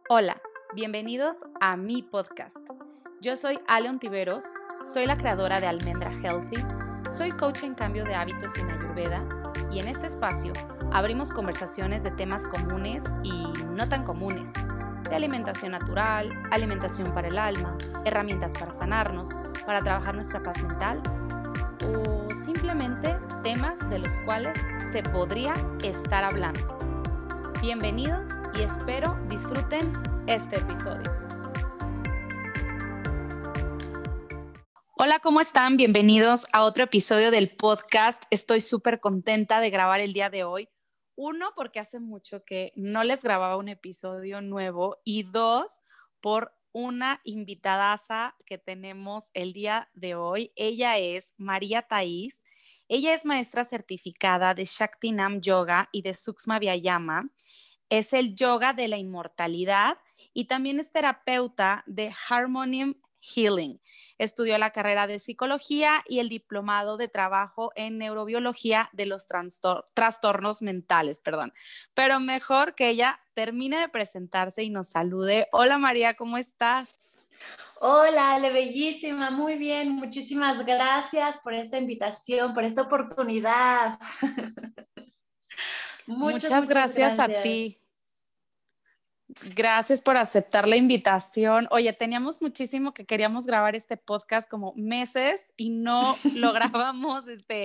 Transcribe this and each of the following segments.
Hola, bienvenidos a mi podcast. Yo soy Ale Ontiveros, soy la creadora de Almendra Healthy, soy coach en cambio de hábitos en Ayurveda y en este espacio abrimos conversaciones de temas comunes y no tan comunes, de alimentación natural, alimentación para el alma, herramientas para sanarnos, para trabajar nuestra paz mental o simplemente temas de los cuales se podría estar hablando. Bienvenidos y espero disfruten este episodio. Hola, ¿cómo están? Bienvenidos a otro episodio del podcast. Estoy súper contenta de grabar el día de hoy. Uno, porque hace mucho que no les grababa un episodio nuevo y dos, por una invitadaza que tenemos el día de hoy. Ella es María Thais. Ella es maestra certificada de Shaktinam Yoga y de Sukshma Vyayama. Es el yoga de la inmortalidad y también es terapeuta de Harmonium Healing. Estudió la carrera de psicología y el diplomado de trabajo en neurobiología de los trastornos mentales, Pero mejor que ella termine de presentarse y nos salude. Hola María, ¿cómo estás? Hola, Ale, bellísima, muy bien, muchísimas gracias por esta invitación, por esta oportunidad. Muchas gracias a ti. Gracias por aceptar la invitación. Oye, teníamos muchísimo que queríamos grabar este podcast como meses y no lográbamos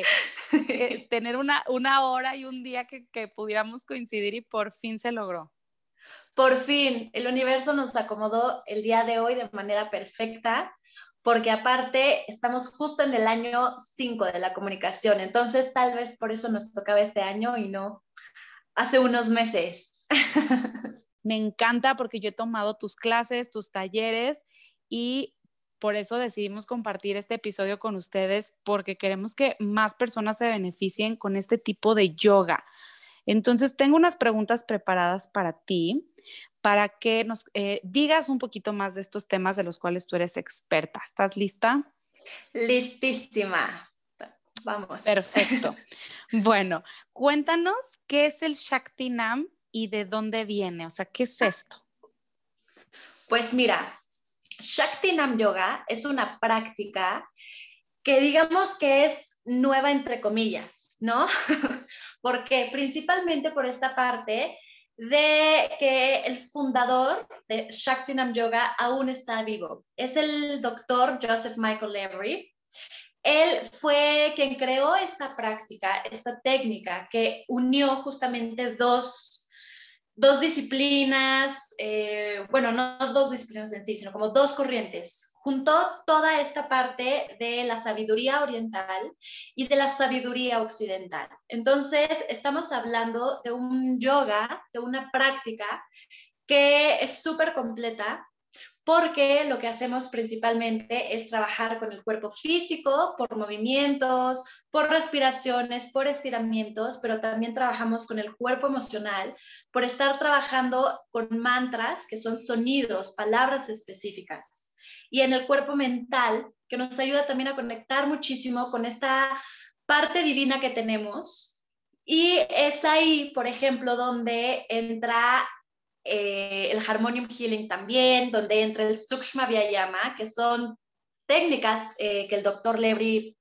tener una hora y un día que pudiéramos coincidir y por fin se logró. Por fin, el universo nos acomodó el día de hoy de manera perfecta, porque aparte estamos justo en el año 5 de la comunicación, entonces tal vez por eso nos tocaba este año y no hace unos meses. Me encanta porque yo he tomado tus clases, tus talleres y por eso decidimos compartir este episodio con ustedes porque queremos que más personas se beneficien con este tipo de yoga. Entonces, tengo unas preguntas preparadas para ti, para que nos digas un poquito más de estos temas de los cuales tú eres experta. ¿Estás lista? Listísima. Vamos. Perfecto. Bueno, cuéntanos qué es el Shaktinam y de dónde viene, o sea, ¿qué es esto? Pues mira, Shaktinam Yoga es una práctica que digamos que es nueva entre comillas, ¿no? Porque principalmente por esta parte de que el fundador de Shaktinam Yoga aún está vivo. Es el doctor Joseph Michael Lavery. Él fue quien creó esta práctica, esta técnica que unió justamente dos disciplinas, bueno, no dos disciplinas en sí, sino como dos corrientes. Juntó toda esta parte de la sabiduría oriental y de la sabiduría occidental. Entonces, estamos hablando de un yoga, de una práctica que es súper completa, porque lo que hacemos principalmente es trabajar con el cuerpo físico, por movimientos, por respiraciones, por estiramientos, pero también trabajamos con el cuerpo emocional, por estar trabajando con mantras, que son sonidos, palabras específicas. Y en el cuerpo mental, que nos ayuda también a conectar muchísimo con esta parte divina que tenemos. Y es ahí, por ejemplo, donde entra el Harmonium Healing también, donde entra el Sukshma Vyayama, que son técnicas que el doctor Lavery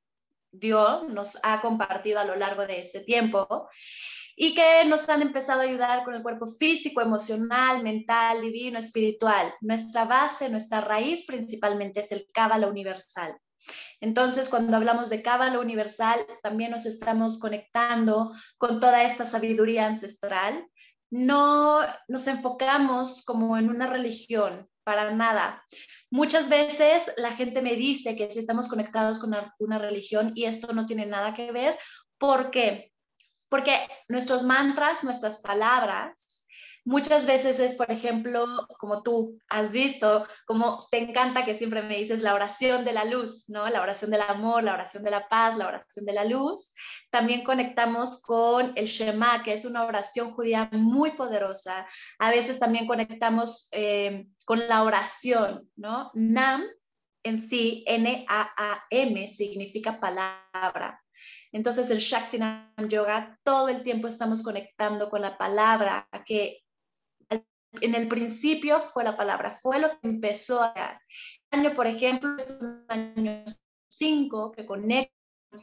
nos ha compartido a lo largo de este tiempo y que nos han empezado a ayudar con el cuerpo físico, emocional, mental, divino, espiritual. Nuestra base, nuestra raíz principalmente es el Cábala universal. Entonces, cuando hablamos de Cábala universal, también nos estamos conectando con toda esta sabiduría ancestral. No nos enfocamos como en una religión, para nada. Muchas veces la gente me dice que si estamos conectados con una religión y esto no tiene nada que ver. ¿Por qué? Porque nuestros mantras, nuestras palabras, muchas veces es, por ejemplo, como tú has visto, como te encanta que siempre me dices la oración de la luz, ¿no? La oración del amor, la oración de la paz, la oración de la luz. También conectamos con el Shema, que es una oración judía muy poderosa. A veces también conectamos con la oración, ¿no? Nam en sí, N-A-A-M, significa palabra. Entonces el Shaktinam Yoga, todo el tiempo estamos conectando con la palabra, que al En el principio fue la palabra, fue lo que empezó a dar. El año, por ejemplo, es un año 5 que conecta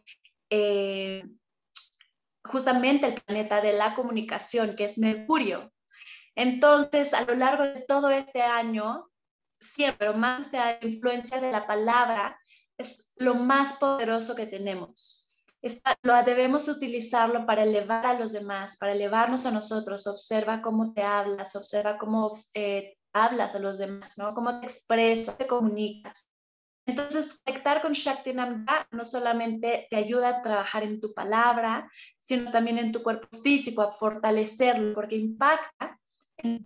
justamente el planeta de la comunicación, que es Mercurio. Entonces, a lo largo de todo este año, siempre más la influencia de la palabra es lo más poderoso que tenemos. Debemos utilizarlo para elevar a los demás, para elevarnos a nosotros. Observa cómo te hablas, observa cómo hablas a los demás, ¿no? Cómo te expresas, te comunicas. Entonces, conectar con Shakti Namda no solamente te ayuda a trabajar en tu palabra, sino también en tu cuerpo físico, a fortalecerlo, porque impacta en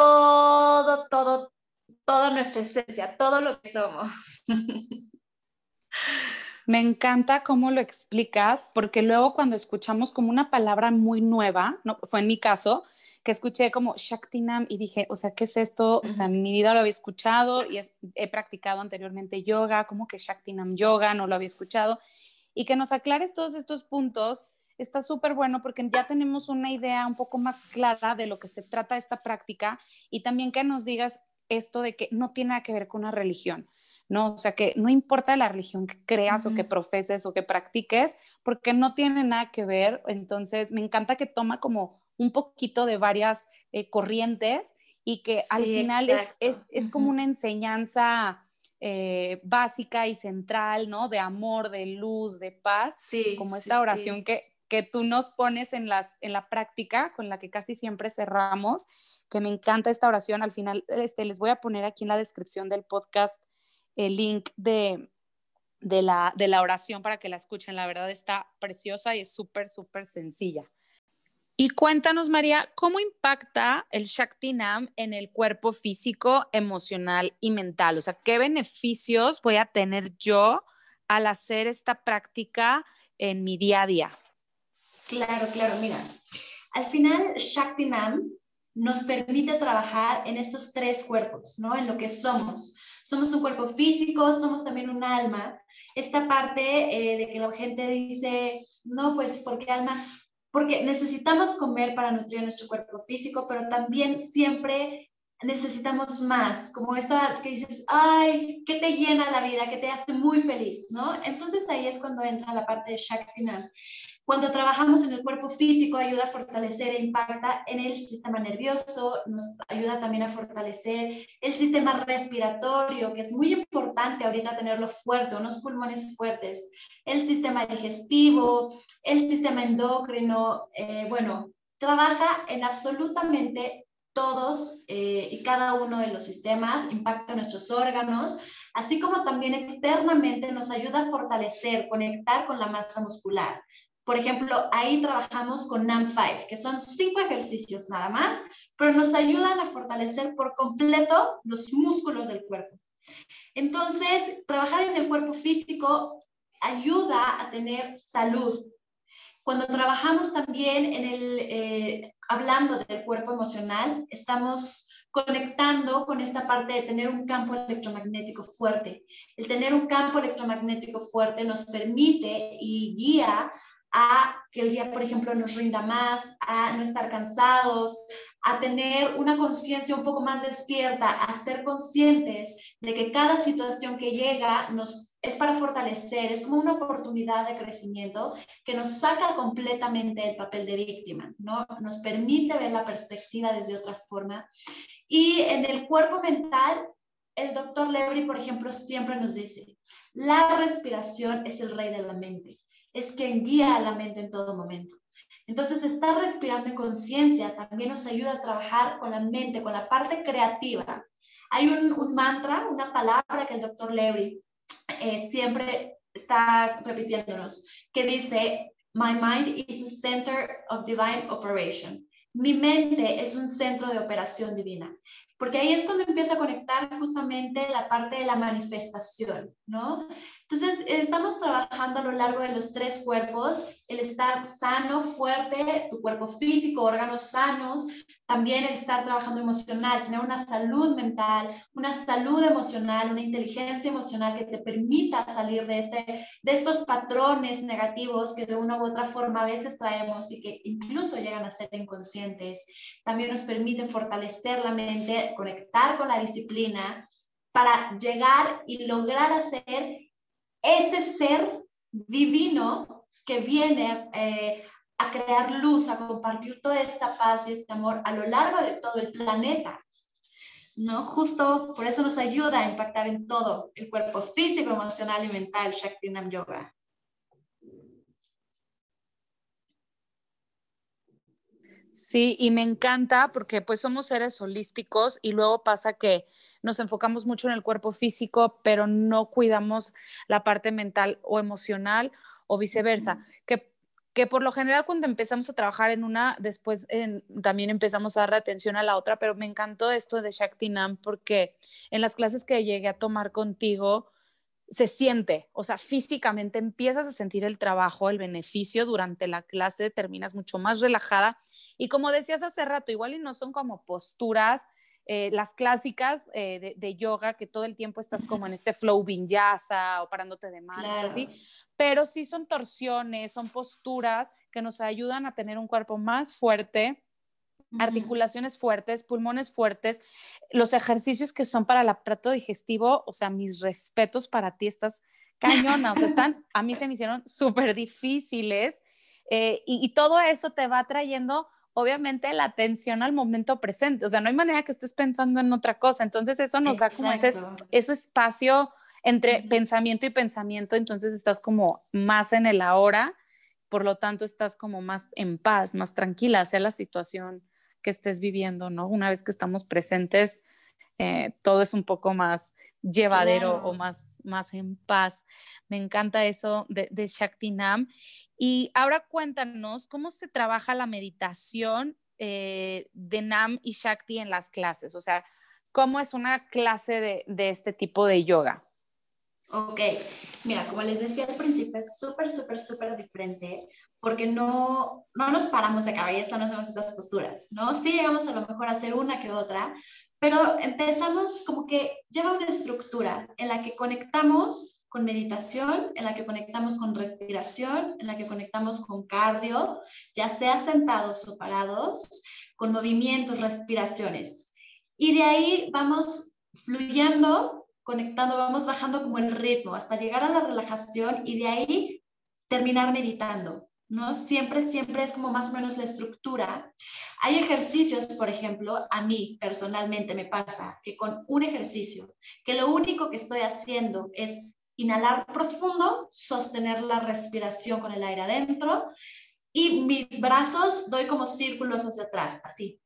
toda nuestra esencia, todo lo que somos. Me encanta cómo lo explicas, porque luego cuando escuchamos como una palabra muy nueva, ¿no? Fue en mi caso, que escuché como Shaktinam y dije, o sea, ¿qué es esto? O sea, en mi vida lo había escuchado y he practicado anteriormente yoga, como que Shaktinam yoga, no lo había escuchado. Y que nos aclares todos estos puntos está súper bueno porque ya tenemos una idea un poco más clara de lo que se trata esta práctica y también que nos digas esto de que no tiene nada que ver con una religión. ¿No? O sea, que no importa la religión que creas o que profeses o que practiques, porque no tiene nada que ver. Entonces, me encanta que toma como un poquito de varias corrientes y que al final es como una enseñanza básica y central, ¿no? De amor, de luz, de paz, como esta oración que tú nos pones en la práctica, con la que casi siempre cerramos, que me encanta esta oración. Al final, les voy a poner aquí en la descripción del podcast el link de la oración para que la escuchen. La verdad está preciosa y es súper, súper sencilla. Y cuéntanos, María, ¿cómo impacta el Shaktinam en el cuerpo físico, emocional y mental? O sea, ¿qué beneficios voy a tener yo al hacer esta práctica en mi día a día? Claro, mira. Al final, Shaktinam nos permite trabajar en estos tres cuerpos, ¿no? En lo que somos. Somos un cuerpo físico, somos también un alma. Esta parte de que la gente dice, no, pues, ¿por qué alma? Porque necesitamos comer para nutrir nuestro cuerpo físico, pero también siempre necesitamos más, como esta que dices, ay, que te llena la vida, que te hace muy feliz, ¿no? Entonces ahí es cuando entra la parte de Shaktinam. Cuando trabajamos en el cuerpo físico, ayuda a fortalecer e impacta en el sistema nervioso, nos ayuda también a fortalecer el sistema respiratorio, que es muy importante ahorita tenerlo fuerte, unos pulmones fuertes, el sistema digestivo, el sistema endocrino, bueno, trabaja en absolutamente todos y cada uno de los sistemas, impacta nuestros órganos, así como también externamente nos ayuda a fortalecer, conectar con la masa muscular. Por ejemplo, ahí trabajamos con NAM5, que son 5 ejercicios nada más, pero nos ayudan a fortalecer por completo los músculos del cuerpo. Entonces, trabajar en el cuerpo físico ayuda a tener salud. Cuando trabajamos también hablando del cuerpo emocional, estamos conectando con esta parte de tener un campo electromagnético fuerte. El tener un campo electromagnético fuerte nos permite y guía a que el día, por ejemplo, nos rinda más, a no estar cansados, a tener una conciencia un poco más despierta, a ser conscientes de que cada situación que llega es para fortalecer, es como una oportunidad de crecimiento que nos saca completamente del papel de víctima, ¿no? Nos permite ver la perspectiva desde otra forma. Y en el cuerpo mental, el doctor Levry, por ejemplo, siempre nos dice, la respiración es el rey de la mente, es quien guía a la mente en todo momento. Entonces, estar respirando en conciencia también nos ayuda a trabajar con la mente, con la parte creativa. Hay un mantra, una palabra que el doctor Levry siempre está repitiéndonos, que dice, my mind is a center of divine operation. Mi mente es un centro de operación divina. Porque ahí es cuando empieza a conectar justamente la parte de la manifestación, ¿no? Entonces, estamos trabajando a lo largo de los 3 cuerpos, el estar sano, fuerte, tu cuerpo físico, órganos sanos, también el estar trabajando emocional, tener una salud mental, una salud emocional, una inteligencia emocional que te permita salir de estos patrones negativos que de una u otra forma a veces traemos y que incluso llegan a ser inconscientes. También nos permite fortalecer la mente, conectar con la disciplina para llegar y lograr hacer ese ser divino que viene a crear luz, a compartir toda esta paz y este amor a lo largo de todo el planeta, ¿no? Justo por eso nos ayuda a impactar en todo el cuerpo físico, emocional y mental, Shaktinam Yoga. Sí, y me encanta porque pues somos seres holísticos y luego pasa que nos enfocamos mucho en el cuerpo físico, pero no cuidamos la parte mental o emocional o viceversa, que por lo general cuando empezamos a trabajar en una, después también empezamos a dar atención a la otra, pero me encantó esto de Shaktinam porque en las clases que llegué a tomar contigo, se siente, o sea, físicamente empiezas a sentir el trabajo, el beneficio durante la clase, terminas mucho más relajada y como decías hace rato, igual y no son como posturas, las clásicas de yoga, que todo el tiempo estás como en este flow vinyasa o parándote de manos o Claro. así, pero sí son torsiones, son posturas que nos ayudan a tener un cuerpo más fuerte, articulaciones fuertes, pulmones fuertes, los ejercicios que son para el aparato digestivo, o sea, mis respetos para ti, estás cañona, o sea, a mí se me hicieron súper difíciles y todo eso te va trayendo, obviamente, la atención al momento presente, o sea, no hay manera que estés pensando en otra cosa, entonces eso nos da como ese espacio entre pensamiento y pensamiento, entonces estás como más en el ahora, por lo tanto estás como más en paz, más tranquila, sea la situación que estés viviendo, ¿no? Una vez que estamos presentes, todo es un poco más llevadero o más en paz. Me encanta eso de Shaktinam. Y ahora cuéntanos cómo se trabaja la meditación de Nam y Shakti en las clases, o sea, cómo es una clase de este tipo de yoga. Ok, mira, como les decía al principio, es súper, súper, súper diferente porque no nos paramos de cabeza, no hacemos estas posturas, ¿no? Sí llegamos a lo mejor a hacer una que otra, pero empezamos como que lleva una estructura en la que conectamos con meditación, en la que conectamos con respiración, en la que conectamos con cardio, ya sea sentados o parados, con movimientos, respiraciones. Y de ahí vamos fluyendo, conectando, vamos bajando como el ritmo hasta llegar a la relajación y de ahí terminar meditando, ¿no? Siempre, siempre es como más o menos la estructura. Hay ejercicios, por ejemplo, a mí personalmente me pasa que con un ejercicio, que lo único que estoy haciendo es inhalar profundo, sostener la respiración con el aire adentro y mis brazos doy como círculos hacia atrás, así.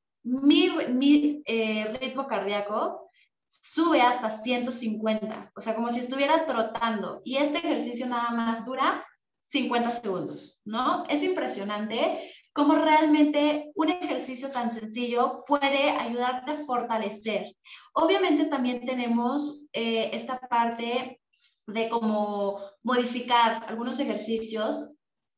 Mi ritmo cardíaco sube hasta 150, o sea, como si estuviera trotando. Y este ejercicio nada más dura 50 segundos, ¿no? Es impresionante cómo realmente un ejercicio tan sencillo puede ayudarte a fortalecer. Obviamente también tenemos esta parte de cómo modificar algunos ejercicios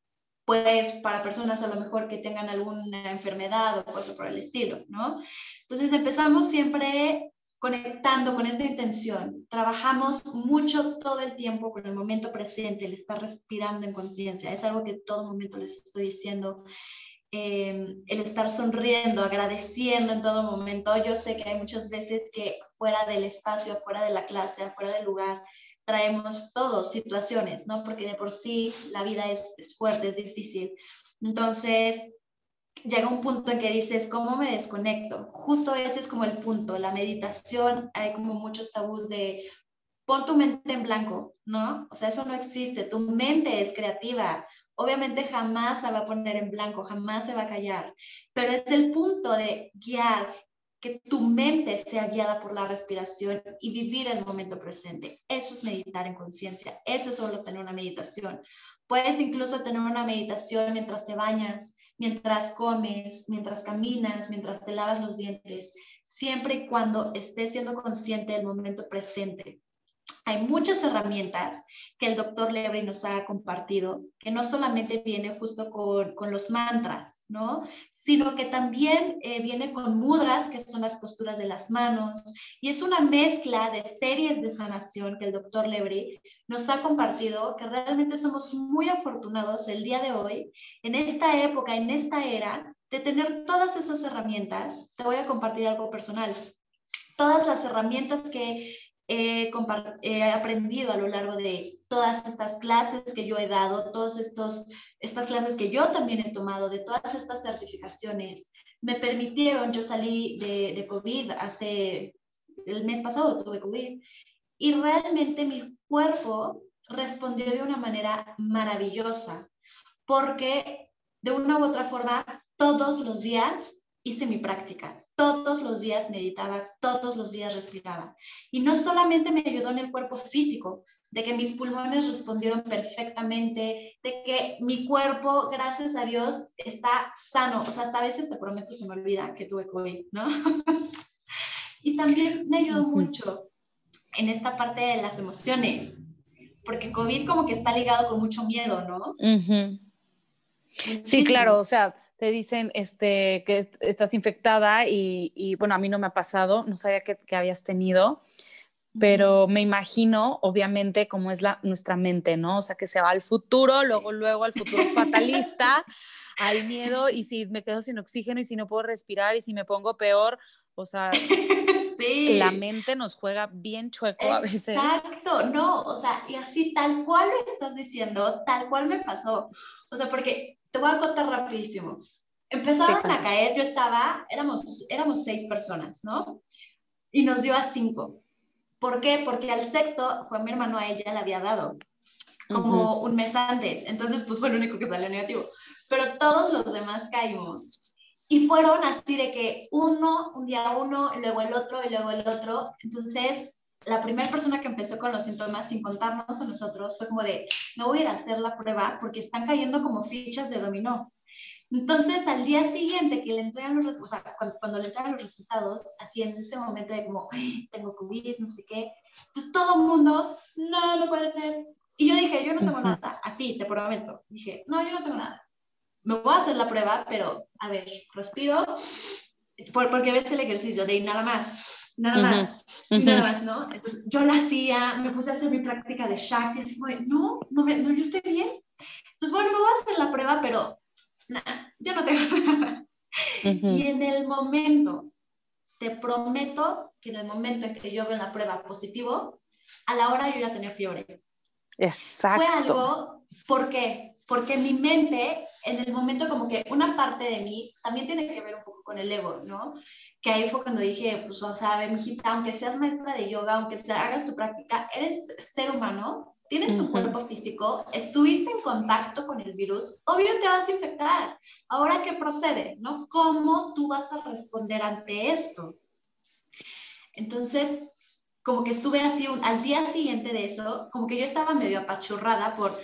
pues para personas a lo mejor que tengan alguna enfermedad o cosas por el estilo, ¿no? Entonces empezamos siempre conectando con esta intención. Trabajamos mucho todo el tiempo con el momento presente, el estar respirando en conciencia. Es algo que todo momento les estoy diciendo. El estar sonriendo, agradeciendo en todo momento. Yo sé que hay muchas veces que fuera del espacio, fuera de la clase, fuera del lugar, traemos todos situaciones, ¿no? Porque de por sí la vida es fuerte, es difícil. Entonces, llega un punto en que dices, ¿cómo me desconecto? Justo ese es como el punto. La meditación, hay como muchos tabús de pon tu mente en blanco, ¿no? O sea, eso no existe. Tu mente es creativa. Obviamente jamás se va a poner en blanco, jamás se va a callar, pero es el punto de guiar, que tu mente sea guiada por la respiración y vivir el momento presente. Eso es meditar en conciencia, eso es solo tener una meditación. Puedes incluso tener una meditación mientras te bañas, mientras comes, mientras caminas, mientras te lavas los dientes, siempre y cuando estés siendo consciente del momento presente. hay muchas herramientas que el doctor Lebry nos ha compartido, que no solamente viene justo con los mantras, ¿no? Sino que también viene con mudras, que son las posturas de las manos, y es una mezcla de series de sanación que el doctor Lebry nos ha compartido, que realmente somos muy afortunados el día de hoy, en esta época, en esta era, de tener todas esas herramientas. Te voy a compartir algo personal. Todas las herramientas que he aprendido a lo largo de todas estas clases que yo he dado, estas clases que yo también he tomado, de todas estas certificaciones, me permitieron, yo salí de COVID el mes pasado tuve COVID, y realmente mi cuerpo respondió de una manera maravillosa, porque de una u otra forma, todos los días hice mi práctica, todos los días meditaba, todos los días respiraba. Y no solamente me ayudó en el cuerpo físico, de que mis pulmones respondieron perfectamente, de que mi cuerpo, gracias a Dios, está sano. O sea, hasta a veces te prometo se me olvida que tuve COVID, ¿no? Y también me ayudó mucho en esta parte de las emociones, porque COVID como que está ligado con mucho miedo, ¿no? Sí, claro, o sea, te dicen que estás infectada y bueno, a mí no me ha pasado, no sabía que habías tenido, pero me imagino, obviamente, cómo es nuestra mente, ¿no? O sea, que se va al futuro, luego al futuro fatalista, al miedo, y si me quedo sin oxígeno y si no puedo respirar y si me pongo peor, o sea, sí. La mente nos juega bien chueco a veces. Exacto, no, o sea, y así tal cual lo estás diciendo, tal cual me pasó. O sea, porque te voy a contar rapidísimo. Empezaron a caer, éramos 6 personas, ¿no? Y nos dio a 5. ¿Por qué? Porque al sexto fue mi hermano, a ella le había dado como un mes antes. Entonces, pues fue el único que salió negativo. Pero todos los demás caímos. Y fueron así de que un día uno, y luego el otro, y luego el otro. Entonces, la primera persona que empezó con los síntomas, sin contarnos a nosotros, fue como de, me voy a ir a hacer la prueba porque están cayendo como fichas de dominó. Entonces, al día siguiente que le entregan los resultados, o sea, cuando le entregan los resultados, así en ese momento de como, tengo COVID, no sé qué, entonces todo el mundo, no puede ser. Y yo dije, yo no tengo nada, así, te prometo. Dije, no, yo no tengo nada. Me voy a hacer la prueba, pero, a ver, respiro, porque ves el ejercicio de nada más, nada más, ¿no? Entonces, yo la hacía, me puse a hacer mi práctica de Shakti, así como, no, yo estoy bien. Entonces, bueno, me voy a hacer la prueba, pero yo no tengo nada. Y en el momento, te prometo que en el momento en que yo veo la prueba positivo, a la hora yo ya tenía fiebre. Exacto. Fue algo, ¿por qué? Porque mi mente, en el momento como que una parte de mí, también tiene que ver un poco con el ego, ¿no? Que ahí fue cuando dije, pues, o sea, mijita, aunque seas maestra de yoga, aunque hagas tu práctica, eres ser humano, tienes un cuerpo físico, estuviste en contacto con el virus, obvio te vas a infectar. Ahora, ¿qué procede? ¿No? ¿Cómo tú vas a responder ante esto? Entonces, como que estuve así, al día siguiente de eso, como que yo estaba medio apachurrada por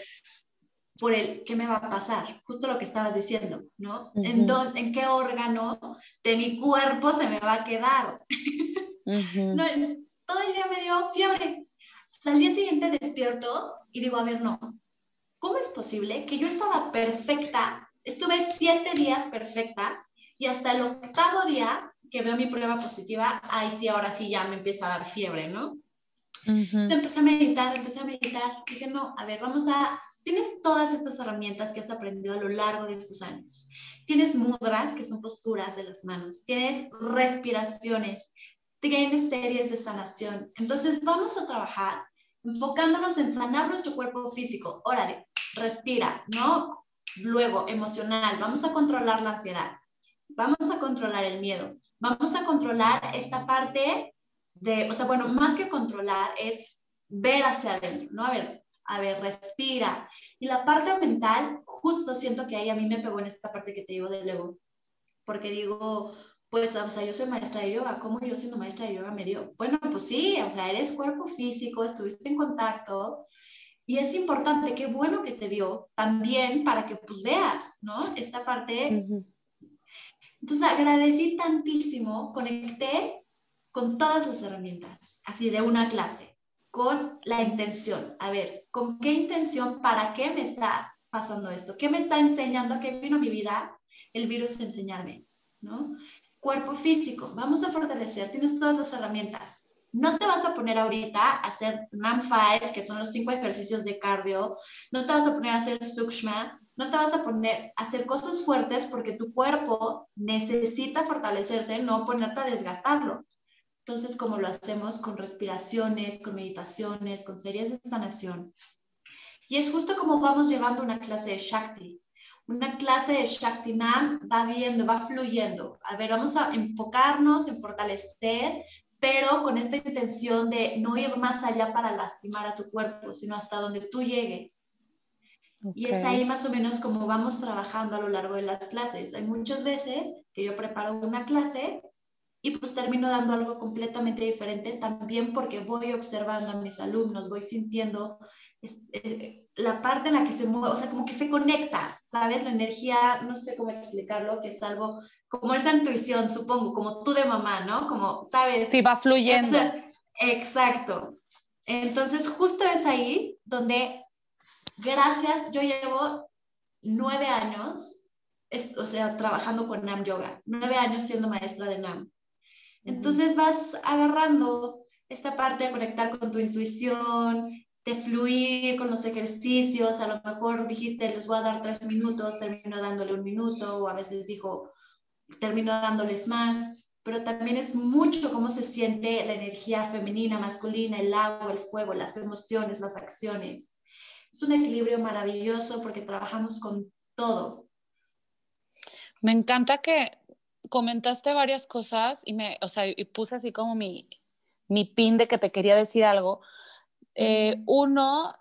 el qué me va a pasar, justo lo que estabas diciendo, ¿no? ¿En qué órgano de mi cuerpo se me va a quedar? No, todo el día me dio fiebre. Entonces, al día siguiente despierto y digo, a ver, no, ¿cómo es posible que yo estaba perfecta? Estuve 7 días perfecta y hasta el 8º día que veo mi prueba positiva, ahí sí, ahora sí ya me empieza a dar fiebre, ¿no? Entonces empecé a meditar, dije, no, a ver, tienes todas estas herramientas que has aprendido a lo largo de estos años. Tienes mudras, que son posturas de las manos. Tienes respiraciones. Tienes series de sanación. Entonces vamos a trabajar enfocándonos en sanar nuestro cuerpo físico. Órale, respira, ¿no? Luego, emocional. Vamos a controlar la ansiedad. Vamos a controlar el miedo. Vamos a controlar esta parte o sea, bueno, más que controlar es ver hacia adentro, ¿no? A ver, respira. Y la parte mental, justo siento que ahí a mí me pegó en esta parte que te digo del ego, porque digo, pues, o sea, yo soy maestra de yoga, ¿cómo yo siendo maestra de yoga me dio? Bueno, pues sí, o sea, eres cuerpo físico, estuviste en contacto, y es importante, qué bueno que te dio, también para que pues veas, ¿no? Esta parte. Entonces agradecí tantísimo, conecté con todas las herramientas, así de una clase. con la intención. A ver, ¿con qué intención? ¿Para qué me está pasando esto? ¿Qué me está enseñando? ¿Qué vino a mi vida el virus a enseñarme? ¿No? Cuerpo físico, vamos a fortalecer, tienes todas las herramientas. No te vas a poner ahorita a hacer NAM5, que son los 5 ejercicios de cardio, no te vas a poner a hacer Sukshma, no te vas a poner a hacer cosas fuertes porque tu cuerpo necesita fortalecerse, no ponerte a desgastarlo. Entonces, como lo hacemos con respiraciones, con meditaciones, con series de sanación. Y es justo como vamos llevando una clase de Shakti. Una clase de Shakti Nam va viendo, va fluyendo. A ver, vamos a enfocarnos en fortalecer, pero con esta intención de no ir más allá para lastimar a tu cuerpo, sino hasta donde tú llegues. Y es ahí más o menos como vamos trabajando a lo largo de las clases. Hay muchas veces que yo preparo una clase y pues termino dando algo completamente diferente, también porque voy observando a mis alumnos, voy sintiendo la parte en la que se mueve, o sea, como que se conecta, ¿sabes? La energía, no sé cómo explicarlo, que es algo como esa intuición, supongo, como tú de mamá, ¿no? Como, ¿sabes? Sí, va fluyendo. Exacto. Entonces, justo es ahí donde, gracias, yo llevo 9 años, o sea, trabajando con Nam Yoga, 9 años siendo maestra de Nam. Entonces vas agarrando esta parte de conectar con tu intuición, de fluir con los ejercicios. A lo mejor dijiste, les voy a dar 3 minutos, termino dándole 1 minuto, o a veces digo, termino dándoles más. Pero también es mucho cómo se siente la energía femenina, masculina, el agua, el fuego, las emociones, las acciones. Es un equilibrio maravilloso porque trabajamos con todo. Me encanta que comentaste varias cosas o sea, y puse así como mi pin de que te quería decir algo. Uno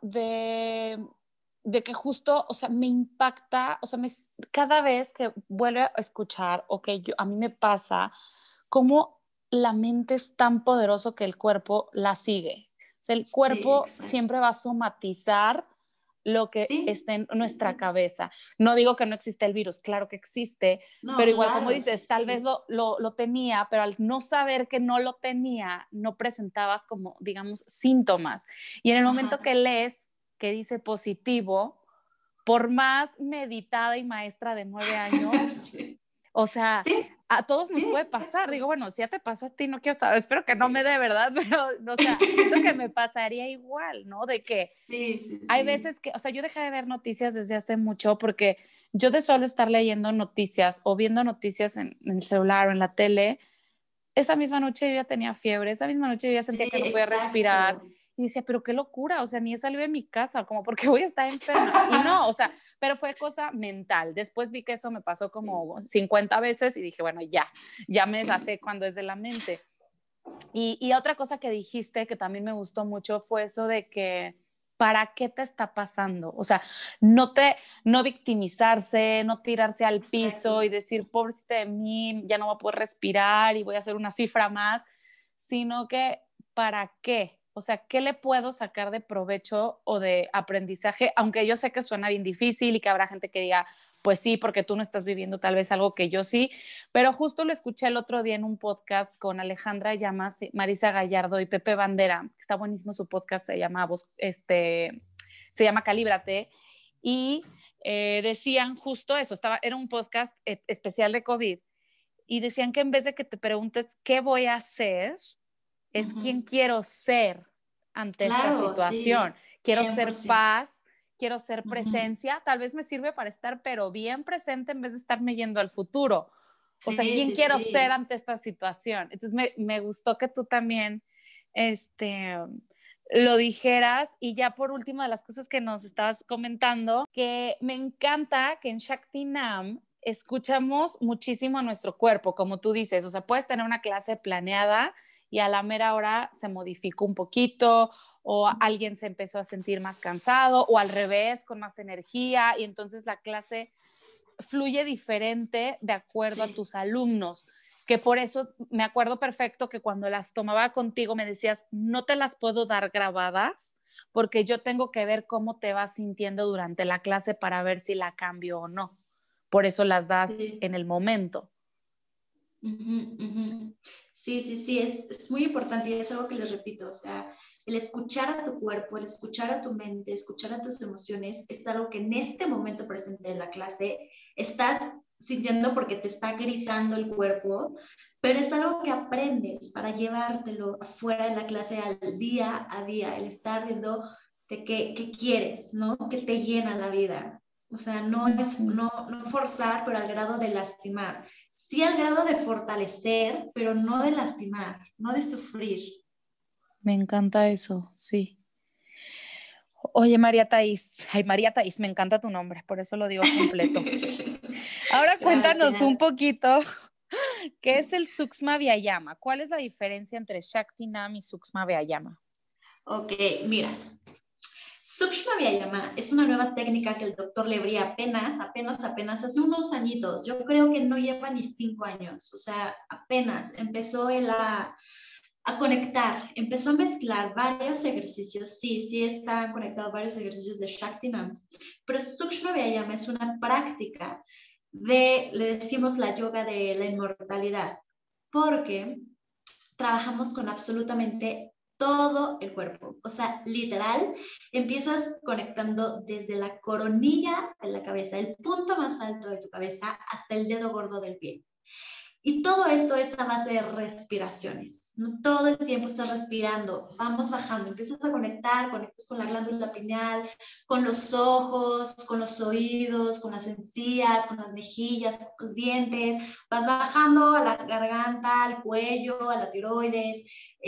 de que justo, o sea, me impacta, o sea, cada vez que vuelvo a escuchar, o que a mí me pasa, cómo la mente es tan poderoso que el cuerpo la sigue. O sea, el Sí, cuerpo exacto. siempre va a somatizar lo que Sí, está en sí, nuestra sí. cabeza. No digo que no existe el virus, claro que existe, No, pero igual como claro, sí, dices, tal vez sí. lo tenía, pero al no saber que no lo tenía, no presentabas como, digamos, síntomas. Y en el momento Ajá. que lees que dice positivo, por más meditada y maestra de 9 años, Sí, o sea, sí, a todos sí, nos puede pasar. exacto. Digo, bueno, si ya te pasó a ti, no quiero saber, espero que no me dé, ¿verdad? Pero, o sea, siento que me pasaría igual, ¿no? De que Sí, sí, hay sí. veces que, o sea, yo dejé de ver noticias desde hace mucho porque yo de solo estar leyendo noticias o viendo noticias en el celular o en la tele, esa misma noche yo ya tenía fiebre, esa misma noche yo ya sentía Sí, que no podía respirar exacto. y decía, pero qué locura, o sea, ni he salido de mi casa, como porque voy a estar enferma. Y no, o sea, pero fue cosa mental. Después vi que eso me pasó Sí. como 50 veces y dije, bueno, ya me la sé cuando es de la mente. Y otra cosa que dijiste que también me gustó mucho fue eso de que, ¿para qué te está pasando? O sea, no victimizarse, no tirarse al piso Exacto. y decir, pobrecita de mí, ya no voy a poder respirar y voy a hacer una cifra más, sino que, ¿para qué? O sea, ¿qué le puedo sacar de provecho o de aprendizaje? Aunque yo sé que suena bien difícil y que habrá gente que diga, pues sí, porque tú no estás viviendo tal vez algo que yo sí, pero justo lo escuché el otro día en un podcast con Alejandra Llamas, Marisa Gallardo y Pepe Bandera. Está buenísimo su podcast, se llama Calíbrate. Y decían justo eso, era un podcast especial de COVID. Y decían que en vez de que te preguntes qué voy a hacer, es quién Ujú. quiero ser ante esta Claro, situación. sí, Quiero ser 100%. paz, quiero ser Ujú. presencia, tal vez me sirve para estar, pero bien presente en vez de estarme yendo al futuro. O sea, Sí, ¿quién sí, quiero ser sí. ante esta situación? Entonces me gustó que tú también este, lo dijeras. Y ya por último de las cosas que nos estabas comentando, que me encanta que en Shakti Nam escuchamos muchísimo a nuestro cuerpo, como tú dices, o sea, puedes tener una clase planeada y a la mera hora se modificó un poquito o alguien se empezó a sentir más cansado o al revés, con más energía y entonces la clase fluye diferente de acuerdo a Sí. tus alumnos, que por eso me acuerdo perfecto que cuando las tomaba contigo me decías, no te las puedo dar grabadas porque yo tengo que ver cómo te vas sintiendo durante la clase para ver si la cambio o no. Por eso las das Sí. en el momento. Ujú, ujú. Sí, es muy importante y es algo que les repito, o sea, el escuchar a tu cuerpo, el escuchar a tu mente, escuchar a tus emociones, es algo que en este momento presente de la clase estás sintiendo porque te está gritando el cuerpo, pero es algo que aprendes para llevártelo afuera de la clase al día a día, el estar viendo de qué quieres, ¿no? Que te llena la vida. O sea, no es no forzar, pero al grado de lastimar. Sí al grado de fortalecer, pero no de lastimar, no de sufrir. Me encanta eso, sí. Oye, María Thais, me encanta tu nombre, por eso lo digo completo. Ahora cuéntanos un Gracias. poquito, ¿qué es el Sukshma Vyayama? ¿Cuál es la diferencia entre Shaktinam y Sukshma Vyayama? Ok, mira. Sukshma Vyayama es una nueva técnica que el doctor Lebrí apenas hace unos añitos, yo creo que no lleva ni 5 años, o sea, apenas empezó a conectar, empezó a mezclar varios ejercicios, sí están conectados varios ejercicios de Shaktinam, pero Sukshma Vyayama es una práctica le decimos la yoga de la inmortalidad, porque trabajamos con absolutamente todo el cuerpo. O sea, literal, empiezas conectando desde la coronilla de la cabeza, el punto más alto de tu cabeza, hasta el dedo gordo del pie. Y todo esto es a base de respiraciones. ¿No? Todo el tiempo estás respirando, vamos bajando, empiezas a conectas con la glándula pineal, con los ojos, con los oídos, con las encías, con las mejillas, con los dientes, vas bajando a la garganta, al cuello, a la tiroides,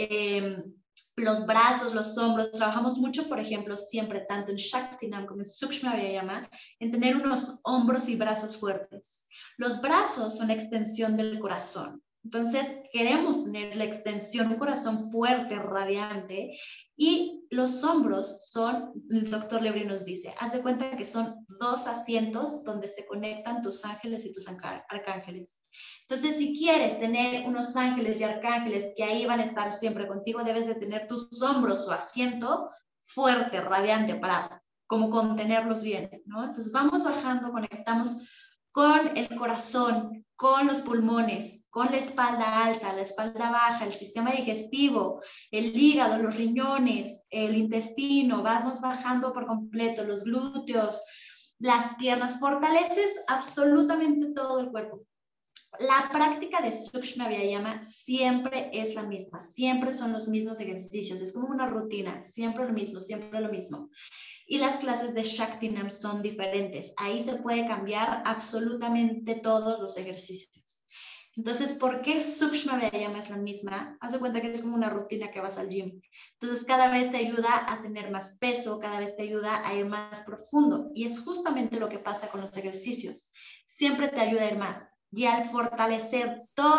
los brazos, los hombros. Trabajamos mucho, por ejemplo, siempre, tanto en Shaktinam como en Sukshma Vyayama, en tener unos hombros y brazos fuertes. Los brazos son la extensión del corazón. Entonces, queremos tener la extensión, un corazón fuerte, radiante, y los hombros son, el doctor Lebrí nos dice, haz de cuenta que son 2 asientos donde se conectan tus ángeles y tus arcángeles. Entonces, si quieres tener unos ángeles y arcángeles que ahí van a estar siempre contigo, debes de tener tus hombros o asiento fuerte, radiante, para como contenerlos bien, ¿no? Entonces, vamos bajando, conectamos con el corazón, con los pulmones, con la espalda alta, la espalda baja, el sistema digestivo, el hígado, los riñones, el intestino, vamos bajando por completo, los glúteos, las piernas, fortaleces absolutamente todo el cuerpo. La práctica de Sukshma Vyayama siempre es la misma, siempre son los mismos ejercicios, es como una rutina, siempre lo mismo, siempre lo mismo. Y las clases de Shaktinam son diferentes, ahí se puede cambiar absolutamente todos los ejercicios. Entonces, ¿por qué Sukshma Vyayama es la misma? Haz de cuenta que es como una rutina que vas al gym. Entonces, cada vez te ayuda a tener más peso, cada vez te ayuda a ir más profundo. Y es justamente lo que pasa con los ejercicios. Siempre te ayuda a ir más. Y al fortalecer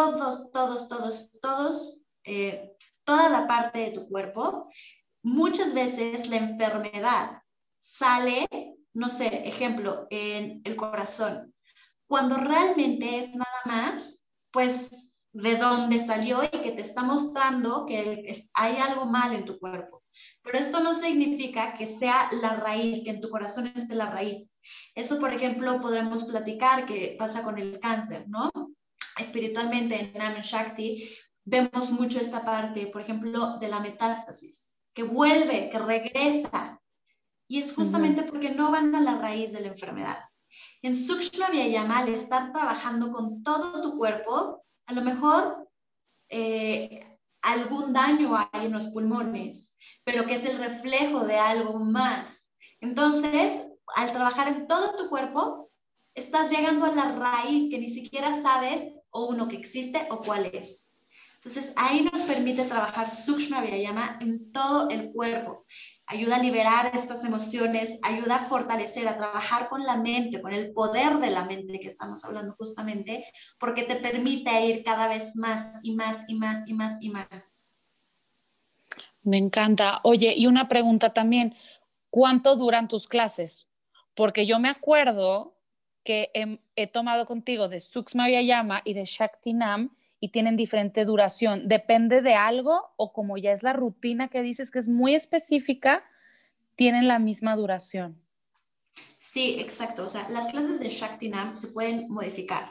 toda la parte de tu cuerpo, muchas veces la enfermedad sale, no sé, ejemplo, en el corazón, cuando realmente es nada más, pues, de dónde salió y que te está mostrando que hay algo mal en tu cuerpo. Pero esto no significa que sea la raíz, que en tu corazón esté la raíz. Eso, por ejemplo, podremos platicar que pasa con el cáncer, ¿no? Espiritualmente en Nam Shakti vemos mucho esta parte, por ejemplo, de la metástasis, que vuelve, que regresa, y es justamente porque no van a la raíz de la enfermedad. En Sukshma Vyayama, al estar trabajando con todo tu cuerpo, a lo mejor algún daño hay en los pulmones, pero que es el reflejo de algo más. Entonces, al trabajar en todo tu cuerpo, estás llegando a la raíz que ni siquiera sabes o uno que existe o cuál es. Entonces, ahí nos permite trabajar Sukshma Vyayama en todo el cuerpo. Ayuda a liberar estas emociones, ayuda a fortalecer, a trabajar con la mente, con el poder de la mente que estamos hablando justamente, porque te permite ir cada vez más y más y más y más y más. Me encanta. Oye, y una pregunta también, ¿cuánto duran tus clases? Porque yo me acuerdo que he tomado contigo de Sukshma Vyayama y de Shaktinam y tienen diferente duración. ¿Depende de algo o como ya es la rutina que dices que es muy específica, tienen la misma duración? Sí, exacto. O sea, las clases de Shaktinam se pueden modificar.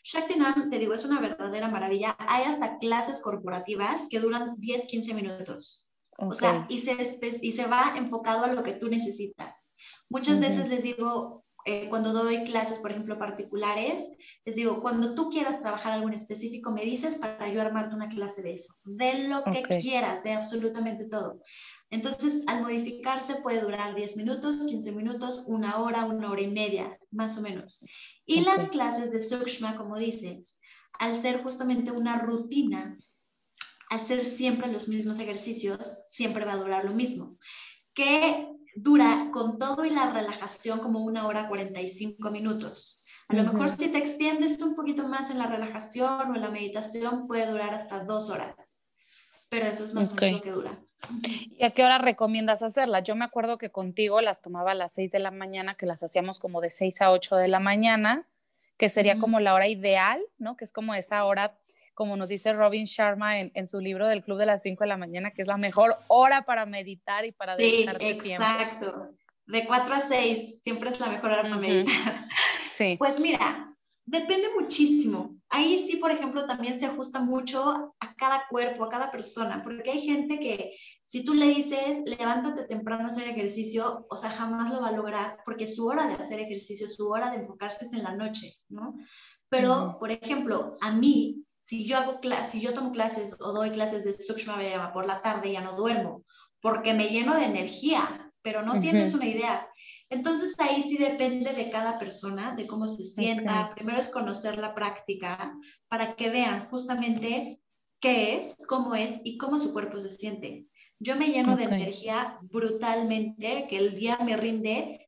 Shakti Nam, te digo, es una verdadera maravilla. Hay hasta clases corporativas que duran 10, 15 minutos. O sea, y se va enfocado a lo que tú necesitas. Muchas veces les digo, cuando doy clases, por ejemplo, particulares, les digo, cuando tú quieras trabajar algo en específico, me dices para yo armarte una clase de eso, de lo que quieras, de absolutamente todo. Entonces, al modificarse puede durar 10 minutos, 15 minutos, una hora y media, más o menos. Y las clases de Sukshma, como dices, al ser justamente una rutina, al ser siempre los mismos ejercicios, siempre va a durar lo mismo. Que dura con todo y la relajación como 1 hora 45 minutos. A lo mejor si te extiendes un poquito más en la relajación o en la meditación, puede durar hasta 2 horas. Pero eso es más o menos lo que dura. ¿Y a qué hora recomiendas hacerlas? Yo me acuerdo que contigo las tomaba a las 6 de la mañana, que las hacíamos como de 6 a 8 de la mañana, que sería como la hora ideal, ¿no? Que es como esa hora, como nos dice Robin Sharma en su libro del Club de las 5 de la mañana, que es la mejor hora para meditar y para dedicarte tiempo. Sí, exacto. De 4 a 6 siempre es la mejor hora para meditar. Sí. Pues mira, depende muchísimo. Ahí sí, por ejemplo, también se ajusta mucho a cada cuerpo, a cada persona, porque hay gente que si tú le dices, levántate temprano a hacer ejercicio, o sea, jamás lo va a lograr, porque su hora de hacer ejercicio, su hora de enfocarse es en la noche, ¿no? Pero, por ejemplo, a mí, si yo tomo clases o doy clases de Sukshma Vayama por la tarde, ya no duermo, porque me lleno de energía, pero no tienes una idea. Entonces ahí sí depende de cada persona, de cómo se sienta. Primero es conocer la práctica para que vean justamente qué es, cómo es y cómo su cuerpo se siente. Yo me lleno de energía brutalmente, que el día me rinde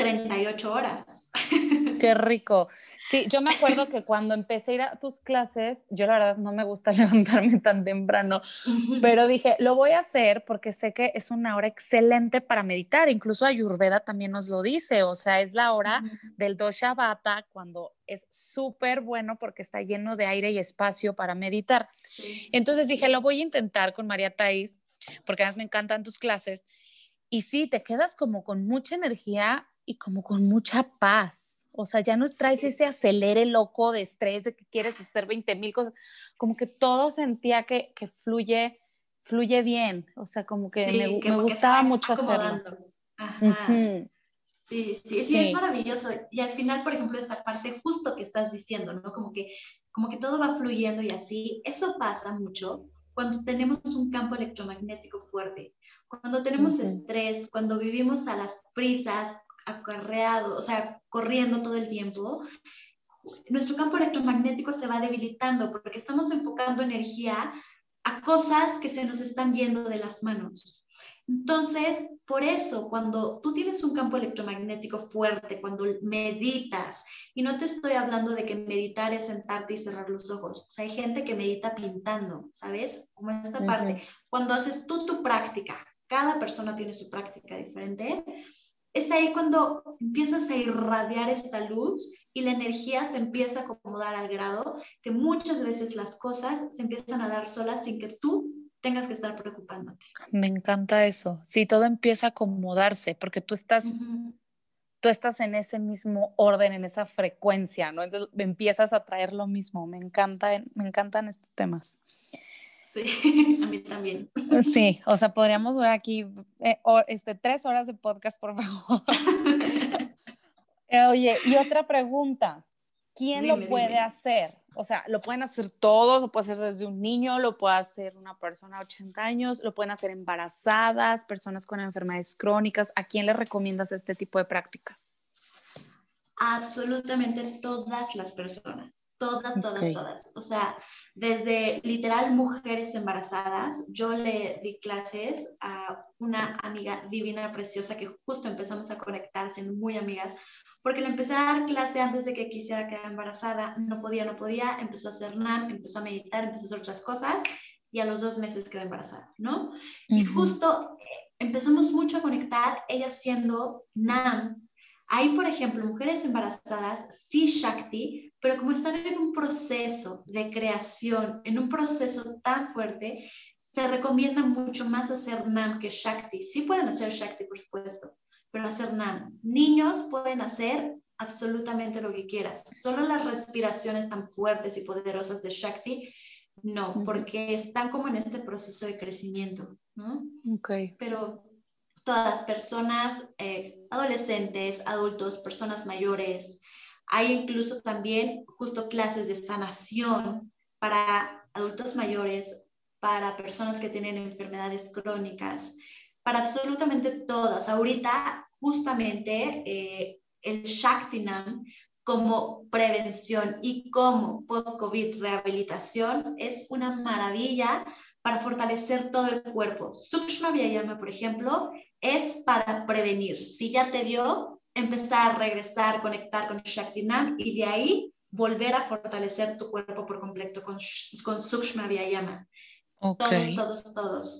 38 horas. Qué rico. Sí, yo me acuerdo que cuando empecé a ir a tus clases, yo la verdad no me gusta levantarme tan temprano, pero dije, lo voy a hacer porque sé que es una hora excelente para meditar. Incluso Ayurveda también nos lo dice, o sea, es la hora del dosha vata cuando es súper bueno porque está lleno de aire y espacio para meditar. Entonces dije, lo voy a intentar con María Thais, porque además me encantan tus clases. Y sí, te quedas como con mucha energía y como con mucha paz. O sea, ya no traes ese acelere loco de estrés, de que quieres hacer 20,000 cosas. Como que todo sentía que fluye bien. O sea, como que me gustaba mucho hacerlo. Ajá. Sí, es maravilloso. Y al final, por ejemplo, esta parte justo que estás diciendo, ¿no? Como que todo va fluyendo y así. Eso pasa mucho cuando tenemos un campo electromagnético fuerte. Cuando tenemos estrés, cuando vivimos a las prisas, acarreado, o sea, corriendo todo el tiempo, nuestro campo electromagnético se va debilitando porque estamos enfocando energía a cosas que se nos están yendo de las manos. Entonces, por eso, cuando tú tienes un campo electromagnético fuerte, cuando meditas, y no te estoy hablando de que meditar es sentarte y cerrar los ojos, o sea, hay gente que medita pintando, ¿sabes? Como esta parte. Cuando haces tú tu práctica, cada persona tiene su práctica diferente, es ahí cuando empiezas a irradiar esta luz y la energía se empieza a acomodar al grado que muchas veces las cosas se empiezan a dar solas sin que tú tengas que estar preocupándote. Me encanta eso. Sí, todo empieza a acomodarse porque tú estás en ese mismo orden, en esa frecuencia, ¿no? Entonces empiezas a traer lo mismo. Me encantan estos temas. Sí, a mí también. Sí, o sea, podríamos ver aquí 3 horas de podcast, por favor. Oye, y otra pregunta. ¿Quién lo puede hacer? O sea, ¿lo pueden hacer todos? ¿Lo puede hacer desde un niño? ¿Lo puede hacer una persona de 80 años? ¿Lo pueden hacer embarazadas, personas con enfermedades crónicas? ¿A quién le recomiendas este tipo de prácticas? Absolutamente todas las personas, todas. O sea, desde literal mujeres embarazadas, yo le di clases a una amiga divina, preciosa, que justo empezamos a conectar, siendo muy amigas, porque le empecé a dar clase antes de que quisiera quedar embarazada, no podía, empezó a hacer NAM, empezó a meditar, empezó a hacer otras cosas, y a los 2 meses quedó embarazada, ¿no? Y justo empezamos mucho a conectar, ella haciendo NAM. Hay, por ejemplo, mujeres embarazadas, sí Shakti, pero como están en un proceso de creación, en un proceso tan fuerte, se recomienda mucho más hacer Nam que Shakti. Sí pueden hacer Shakti, por supuesto, pero hacer Nam. Niños pueden hacer absolutamente lo que quieras. Solo las respiraciones tan fuertes y poderosas de Shakti, no, porque están como en este proceso de crecimiento, ¿no? Okay. Pero todas personas, adolescentes, adultos, personas mayores, hay incluso también justo clases de sanación para adultos mayores, para personas que tienen enfermedades crónicas, para absolutamente todas. Ahorita justamente el Shaktinam como prevención y como post-COVID rehabilitación es una maravilla para fortalecer todo el cuerpo. Sukshma Vyayama, por ejemplo, es para prevenir. Si ya te dio, empezar a regresar, conectar con Shaktinam y de ahí volver a fortalecer tu cuerpo por completo con Sukshma Vyayama. Okay. Todos.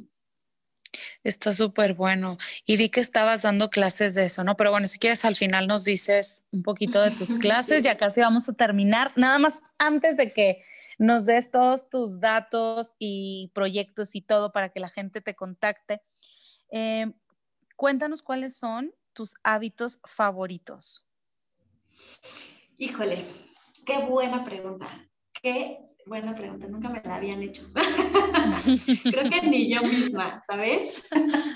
Está súper bueno. Y vi que estabas dando clases de eso, ¿no? Pero bueno, si quieres, al final nos dices un poquito de tus clases. Sí. Ya casi vamos a terminar. Nada más antes de que nos des todos tus datos y proyectos y todo para que la gente te contacte. Cuéntanos cuáles son tus hábitos favoritos. Híjole, qué buena pregunta. Qué buena pregunta. Nunca me la habían hecho. Creo que ni yo misma, ¿sabes?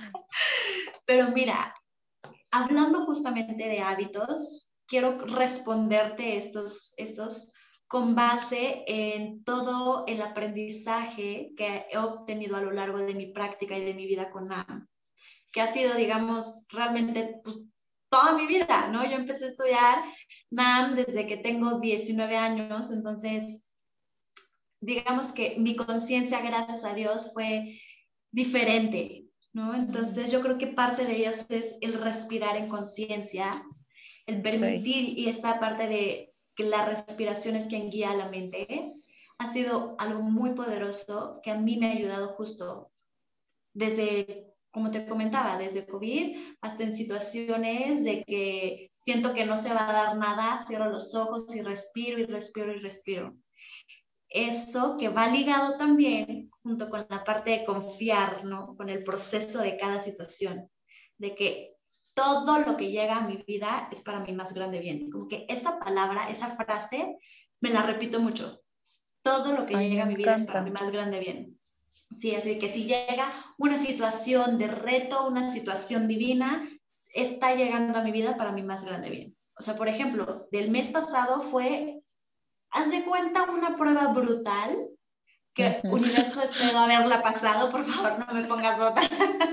Pero mira, hablando justamente de hábitos, quiero responderte estos con base en todo el aprendizaje que he obtenido a lo largo de mi práctica y de mi vida con NAM, que ha sido, digamos, realmente pues, toda mi vida, ¿no? Yo empecé a estudiar NAM desde que tengo 19 años, entonces, digamos que mi conciencia, gracias a Dios, fue diferente, ¿no? Entonces, yo creo que parte de ellos es el respirar en conciencia, el permitir y esta parte de que la respiración es quien guía a la mente, ha sido algo muy poderoso que a mí me ha ayudado justo desde, como te comentaba, desde COVID hasta en situaciones de que siento que no se va a dar nada, cierro los ojos y respiro y respiro y respiro. Eso que va ligado también junto con la parte de confiar, ¿no? Con el proceso de cada situación, de que todo lo que llega a mi vida es para mi más grande bien. Como que esa palabra, esa frase, me la repito mucho. Todo lo que llega a mi vida es para mi más grande bien. Sí, así que si llega una situación de reto, una situación divina, está llegando a mi vida para mi más grande bien. O sea, por ejemplo, del mes pasado fue, haz de cuenta, una prueba brutal que universo espero haberla pasado, por favor, no me pongas otra.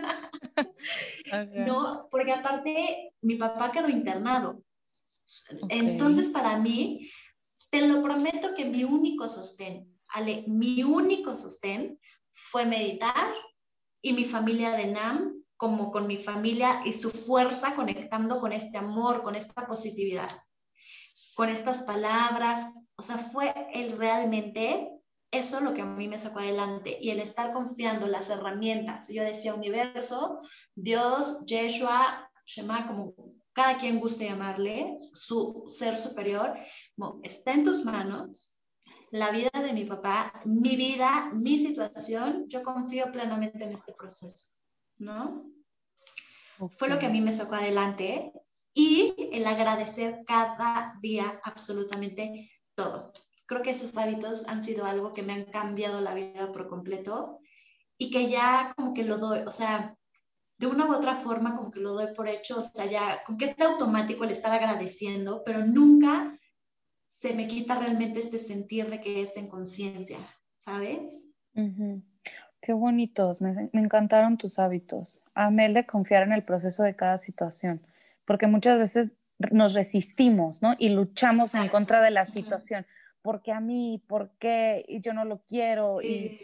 No, porque aparte mi papá quedó internado. Entonces, para mí, te lo prometo que mi único sostén, Ale, mi único sostén fue meditar y mi familia de NAM, como con mi familia y su fuerza conectando con este amor, con esta positividad, con estas palabras. O sea, fue el realmente eso lo que a mí me sacó adelante y el estar confiando en las herramientas. Yo decía universo, Dios, Yeshua, Shema, como cada quien guste llamarle, su ser superior, no, está en tus manos. La vida de mi papá, mi vida, mi situación, yo confío plenamente en este proceso, ¿no? Fue lo que a mí me sacó adelante y el agradecer cada día absolutamente todo. Creo que esos hábitos han sido algo que me han cambiado la vida por completo y que ya como que lo doy, o sea, de una u otra forma como que lo doy por hecho, o sea, ya como que es automático el estar agradeciendo, pero nunca se me quita realmente este sentir de que es en conciencia, ¿sabes? Qué bonitos, me encantaron tus hábitos. Amé el de confiar en el proceso de cada situación, porque muchas veces nos resistimos, ¿no? Y luchamos en contra de la situación. ¿Por qué a mí? ¿Por qué? Y yo no lo quiero.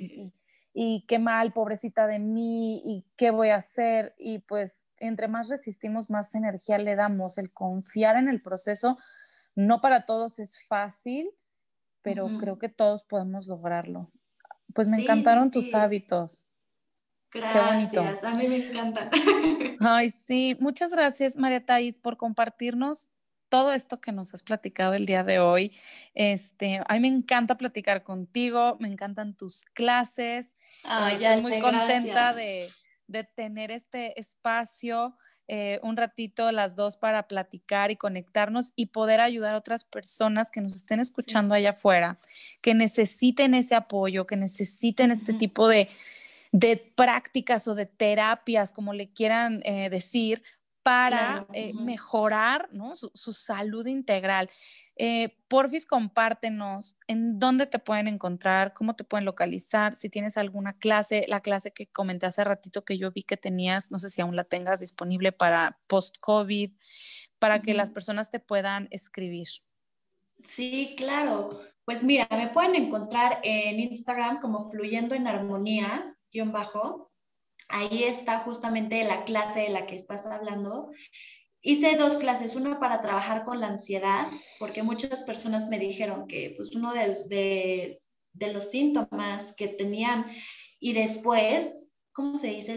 Y qué mal, pobrecita de mí. ¿Y qué voy a hacer? Y pues entre más resistimos, más energía le damos. El confiar en el proceso, no para todos es fácil, pero creo que todos podemos lograrlo. Pues me encantaron tus hábitos. Gracias, qué bonito. A mí me encantan. Ay, sí, muchas gracias, María Thais, por compartirnos todo esto que nos has platicado el día de hoy. A mí me encanta platicar contigo, me encantan tus clases. Estoy muy contenta de tener este espacio. un ratito las dos para platicar y conectarnos y poder ayudar a otras personas que nos estén escuchando allá afuera, que necesiten ese apoyo, que necesiten este tipo de prácticas o de terapias, como le quieran decir, para mejorar, ¿no? su salud integral. Porfis, compártenos en dónde te pueden encontrar, cómo te pueden localizar, si tienes alguna clase, la clase que comenté hace ratito que yo vi que tenías, no sé si aún la tengas disponible para post-COVID, para que las personas te puedan escribir. Sí, claro. Pues mira, me pueden encontrar en Instagram como Fluyendo en Armonía, _. Ahí está justamente la clase de la que estás hablando. Hice 2 clases, una para trabajar con la ansiedad, porque muchas personas me dijeron que pues uno de los síntomas que tenían y después, ¿cómo se dice?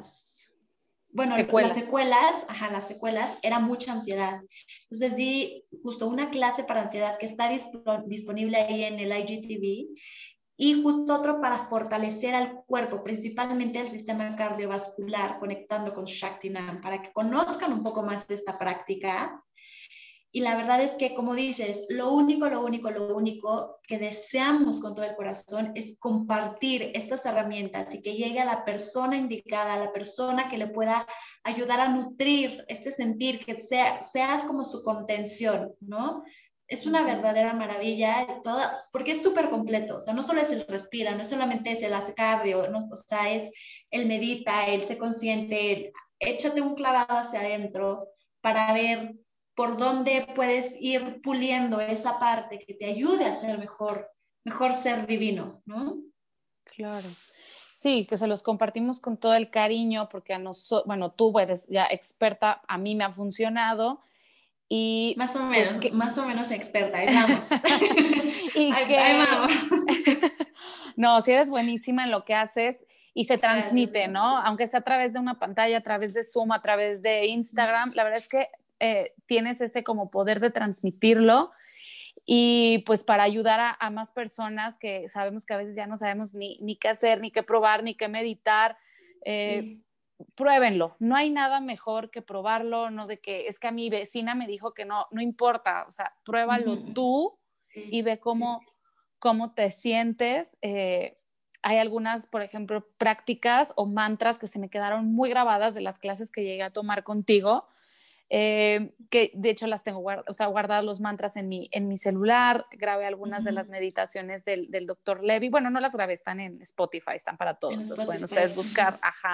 Las secuelas era mucha ansiedad. Entonces di justo una clase para ansiedad que está disponible ahí en el IGTV y justo otro para fortalecer al cuerpo, principalmente el sistema cardiovascular, conectando con Shaktinam, para que conozcan un poco más de esta práctica. Y la verdad es que, como dices, lo único que deseamos con todo el corazón es compartir estas herramientas y que llegue a la persona indicada, a la persona que le pueda ayudar a nutrir este sentir, que seas como su contención, ¿no? Es una verdadera maravilla, porque es súper completo, o sea, no solo es el respira, no solamente es el hace cardio, no, o sea, es el medita, el sé consciente, échate un clavado hacia adentro para ver por dónde puedes ir puliendo esa parte que te ayude a ser mejor ser divino, ¿no? Claro. Sí, que se los compartimos con todo el cariño, porque bueno, tú eres ya experta, a mí me ha funcionado. Y más o menos experta, ahí vamos. Y ahí vamos. No, si eres buenísima en lo que haces y se transmite, gracias, ¿no? Aunque sea a través de una pantalla, a través de Zoom, a través de Instagram, la verdad es que tienes ese como poder de transmitirlo y pues para ayudar a más personas que sabemos que a veces ya no sabemos ni qué hacer, ni qué probar, ni qué meditar. Pruébenlo, no hay nada mejor que probarlo, no de que es que a mi vecina me dijo que no importa, o sea, pruébalo tú y ve cómo te sientes. Hay algunas, por ejemplo, prácticas o mantras que se me quedaron muy grabadas de las clases que llegué a tomar contigo, que de hecho las tengo guardadas los mantras en mi celular, grabé algunas de las meditaciones del Dr. Levy, bueno, no las grabé, están en Spotify, están para todos, los pueden ustedes buscar,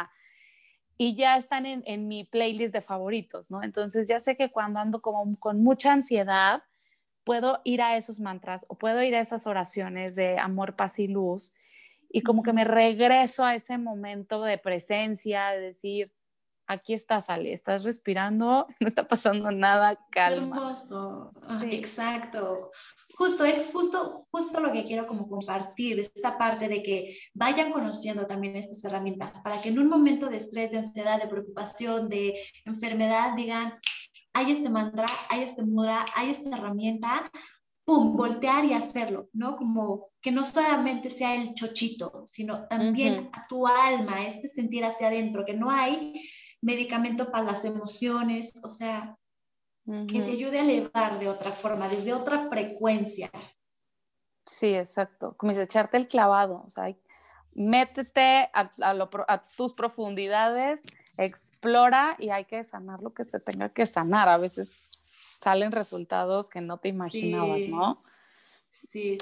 y ya están en mi playlist de favoritos, ¿no? Entonces ya sé que cuando ando como con mucha ansiedad, puedo ir a esos mantras o puedo ir a esas oraciones de amor, paz y luz y como que me regreso a ese momento de presencia, de decir, aquí estás, Ale, estás respirando, no está pasando nada, calma. Hermoso, sí. Exacto. Es justo lo que quiero como compartir, esta parte de que vayan conociendo también estas herramientas para que en un momento de estrés, de ansiedad, de preocupación, de enfermedad, digan, hay este mantra, hay este mudra, hay esta herramienta, pum, voltear y hacerlo, ¿no? Como que no solamente sea el chochito, sino también a tu alma, este sentir hacia adentro, que no hay medicamento para las emociones, o sea, que te ayude a elevar de otra forma, desde otra frecuencia. Sí, exacto. Como dices, echarte el clavado, o sea, métete a tus profundidades, explora y hay que sanar lo que se tenga que sanar. A veces salen resultados que no te imaginabas, ¿no? Sí.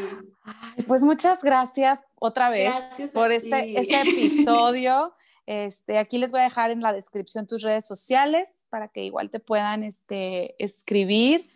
Ay, pues muchas gracias otra vez por este episodio. Aquí les voy a dejar en la descripción tus redes sociales para que igual te puedan escribir.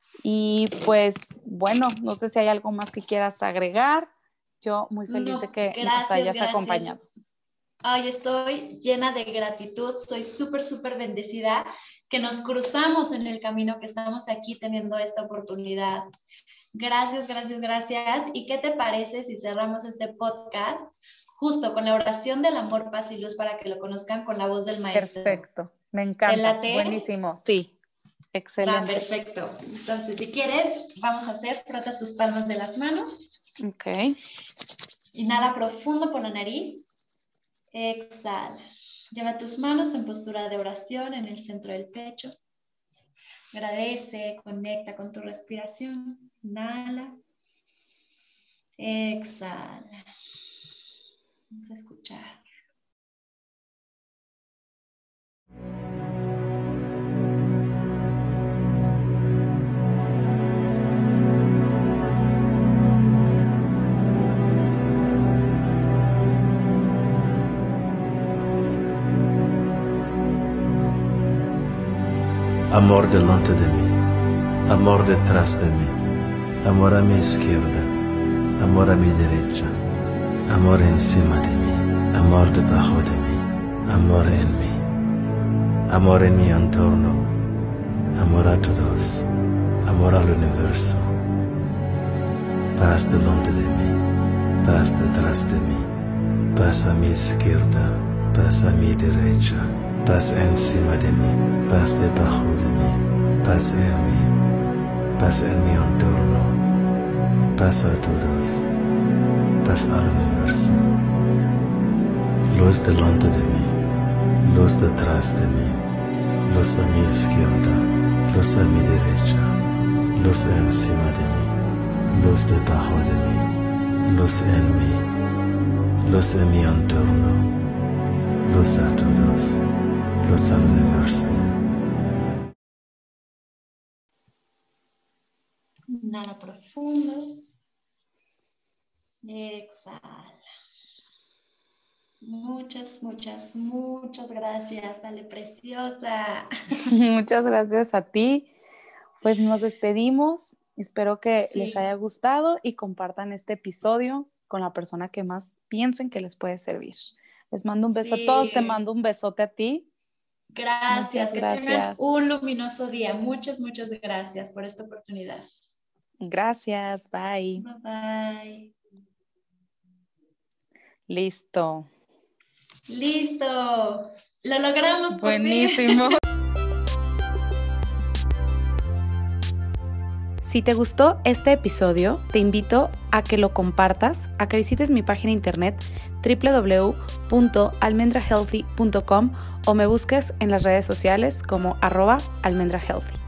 Y pues bueno, no sé si hay algo más que quieras agregar. Yo muy feliz de que nos hayas acompañado. Ay, estoy llena de gratitud, soy súper bendecida que nos cruzamos en el camino, que estamos aquí teniendo esta oportunidad. Gracias. ¿Y qué te parece si cerramos este podcast justo con la oración del amor, paz y luz para que lo conozcan con la voz del maestro? Perfecto, me encanta. ¿Te late? Buenísimo, sí, excelente. Perfecto. Entonces, si quieres, vamos a hacer, frota tus palmas de las manos. Ok. Inhala profundo por la nariz. Exhala. Lleva tus manos en postura de oración en el centro del pecho. Agradece, conecta con tu respiración. Inhala. Exhala. Vamos a escuchar. Amor delante de mí, amor detrás de mí, amor a mi izquierda, amor a mi derecha, amor encima de mí, amor debajo de mí, amor en mí, amor en mi entorno, amor a todos, amor al universo. Paz delante de mí, paz detrás de mí, paz a mi izquierda, paz a mi derecha, paz encima de mí, paz debajo de mí, paz en mí, paz en mi entorno, paz a todos, paz al universo. Luz delante de mí, luz detrás de mí, luz a mi izquierda, luz a mi derecha, luz encima de mí, luz debajo de mí, luz en mí, luz en mi entorno, luz a todos, luz al universo. Inhala profundo. Exhala. Muchas gracias, Ale Preciosa. Muchas gracias a ti. Pues nos despedimos. Espero que les haya gustado y compartan este episodio con la persona que más piensen que les puede servir. Les mando un beso a todos. Te mando un besote a ti. Gracias. Que tengan un luminoso día. Muchas gracias por esta oportunidad. Gracias. Bye. Bye. Listo. Lo logramos. Buenísimo. Si te gustó este episodio, te invito a que lo compartas, a que visites mi página internet www.almendrahealthy.com o me busques en las redes sociales como @almendrahealthy.